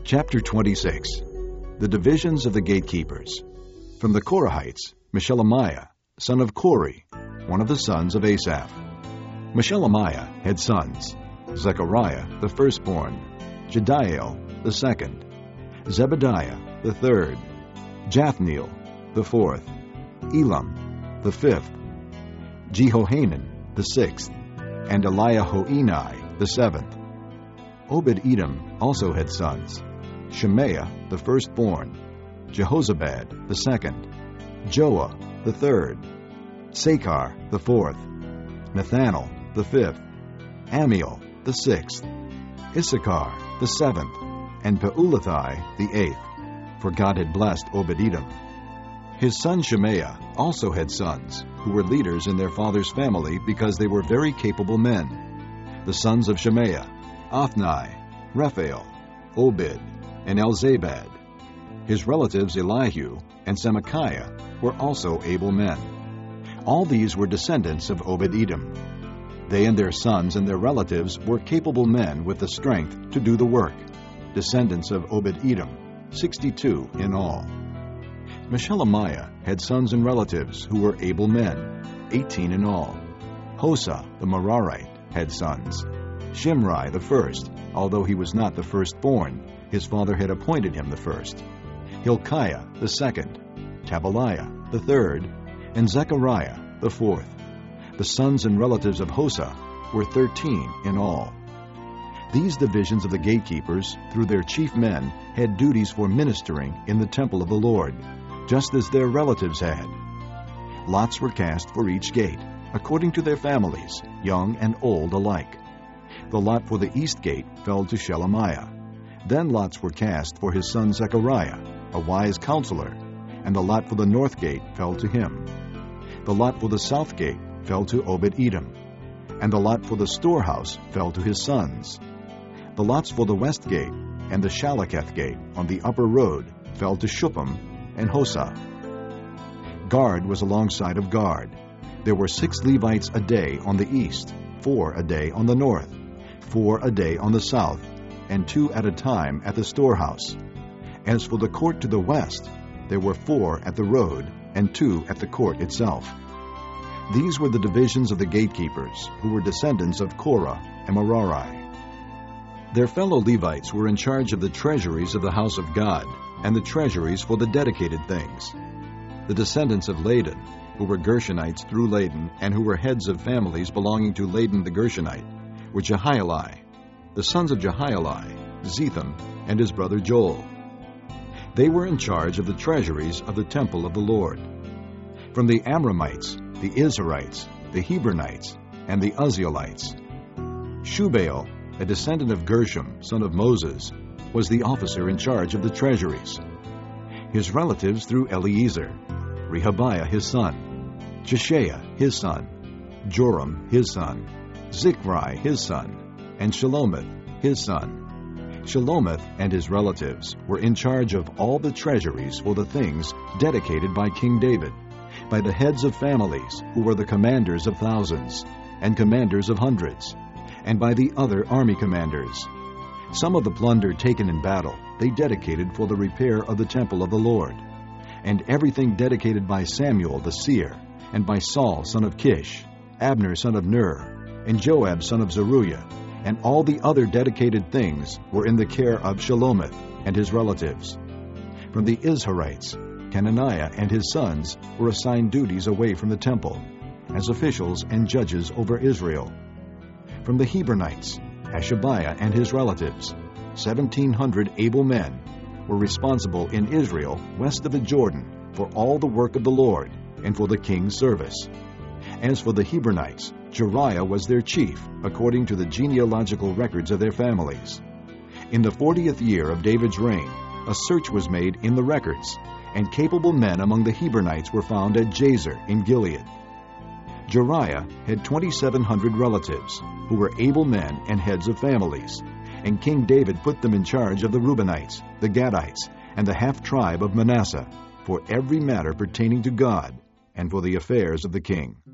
Chapter 26. The Divisions of the Gatekeepers. From the Korahites, Meshelemiah, son of Kori, one of the sons of Asaph. Meshelemiah had sons: Zechariah, the firstborn; Jediael, the second; Zebediah, the third; Jathniel, the fourth; Elam, the fifth; Jehohanan, the sixth; and Eliahoenai, the seventh. Obed-Edom also had sons: Shemaiah, the firstborn; Jehozabad, the second; Joah, the third; Sakar, the fourth; Nethanel, the fifth; Amiel, the sixth; Issachar, the seventh; and Peulathai, the eighth, for God had blessed Obed-Edom. His son Shemaiah also had sons, who were leaders in their father's family because they were very capable men. The sons of Shemaiah: Othni, Rephael, Obed, and Elzabad. His relatives Elihu and Semachiah were also able men. All these were descendants of Obed-Edom. They and their sons and their relatives were capable men with the strength to do the work, descendants of Obed-Edom, 62 in all. Meshelemiah had sons and relatives who were able men, 18 in all. Hosa the Merarite had sons: Shimri the first, although he was not the firstborn, his father had appointed him the first; Hilkiah the second; Tabaliah the third; and Zechariah the fourth. The sons and relatives of Hosa were 13 in all. These divisions of the gatekeepers, through their chief men, had duties for ministering in the temple of the Lord, just as their relatives had. Lots were cast for each gate, according to their families, young and old alike. The lot for the east gate fell to Shelemiah. Then lots were cast for his son Zechariah, a wise counselor, and the lot for the north gate fell to him. The lot for the south gate fell to Obed-Edom, and the lot for the storehouse fell to his sons. The lots for the west gate and the Shalaketh gate on the upper road fell to Shuppim and Hosa. Guard was alongside of guard. There were 6 Levites a day on the east, 4 a day on the north, 4 a day on the south, and 2 at a time at the storehouse. As for the court to the west, there were 4 at the road and 2 at the court itself. These were the divisions of the gatekeepers, who were descendants of Korah and Merari. Their fellow Levites were in charge of the treasuries of the house of God and the treasuries for the dedicated things. The descendants of Ladan, who were Gershonites through Ladan and who were heads of families belonging to Ladan the Gershonite, were Jehieli. The sons of Jehieli, Zetham and his brother Joel. They were in charge of the treasuries of the temple of the Lord. From the Amramites, the Izharites, the Hebronites, and the Uzzielites. Shubael, a descendant of Gershom, son of Moses, was the officer in charge of the treasuries. His relatives through Eliezer: Rehabiah his son, Jeshaiah his son, Joram his son, Zichri his son, and Shelomith his son. Shelomith and his relatives were in charge of all the treasuries for the things dedicated by King David, by the heads of families, who were the commanders of thousands and commanders of hundreds, and by the other army commanders. Some of the plunder taken in battle they dedicated for the repair of the temple of the Lord, and everything dedicated by Samuel the seer, and by Saul son of Kish, Abner son of Ner, and Joab son of Zeruiah, and all the other dedicated things were in the care of Shelomith and his relatives. From the Izharites, Cananiah and his sons were assigned duties away from the temple, as officials and judges over Israel. From the Hebronites, Hashabiah and his relatives, 1,700 able men, were responsible in Israel west of the Jordan for all the work of the Lord and for the king's service. As for the Hebronites, Jeriah was their chief, according to the genealogical records of their families. In the 40th year of David's reign, a search was made in the records, and capable men among the Hebronites were found at Jazer in Gilead. Jeriah had 2,700 relatives, who were able men and heads of families, and King David put them in charge of the Reubenites, the Gadites, and the half-tribe of Manasseh, for every matter pertaining to God and for the affairs of the king.